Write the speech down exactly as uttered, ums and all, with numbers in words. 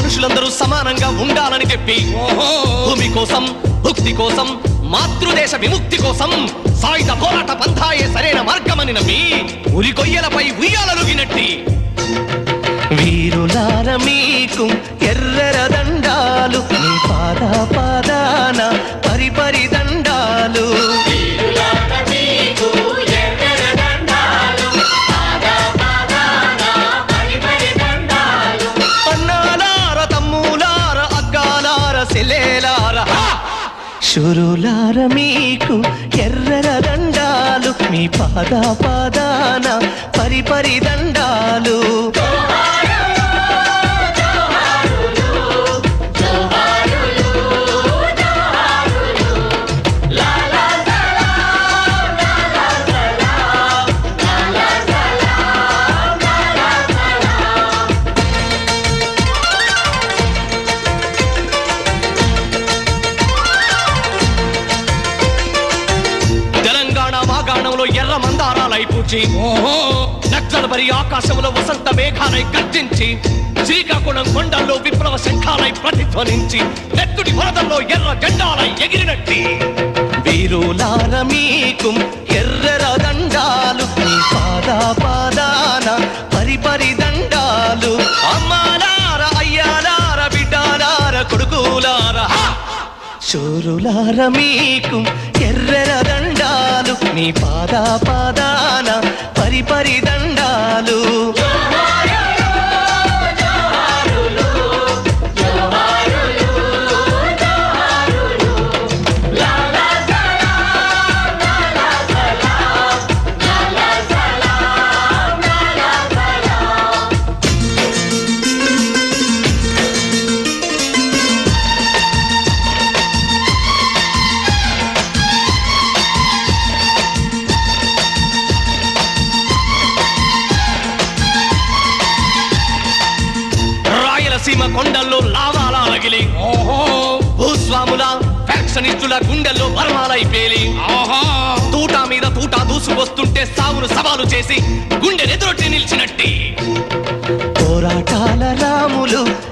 మనుషులందరూ సమానంగా ఉండాలని చెప్పి భూమి కోసం భుక్తి కోసం మాతృదేశ విముక్తి కోసం సాయుధ పోరాట పంథాయే సరైన మార్గమని నమ్మి ఉరి కొయ్యలపై ఉయ్యాలలుగినట్టి వీరులార మీకు ఎర్రర దండాలు నీ పాద పాదాన పరిపరి దండాలు అన్నాలార తమ్ములార అగ్గాలార సెలేలార శురులార మీకు ఎర్రర దండాలు మీ పాద పాదాన పరిపరి దండాలు ఎర్ర మందారాలై పూచి నక్సల్బరి ఆకాశంలో వసంత మేఘాలై గర్జించి శ్రీకాకుళం కొండల్లో విప్లవ శంఖాలై ప్రతిధ్వనించి నెత్తుడి వరదల్లో ఎర్ర జెండాలై ఎగిరినట్టి వీరులార మీకు ఎర్రర దండాలు మీ పాద పాదాన పరిపరి దండాలు అమ్మాలార అయ్యాలార బిడ్డాలార కొడుకులార శూరులార మీకు ఎర్రర దండాలు మీ పాద పాదాన పరిపరి దండాలు సీమ కొండల్లో లావాలా రగిలి భూస్వాముల ఫ్యాక్షనిస్టుల గుండెల్లో బర్మాలై పేలి తూటా మీద తూటా దూసుకొస్తుంటే సావును సవాలు చేసి గుండె ఎదురొట్టి నిలిచినట్టి పోరాటాల రాములు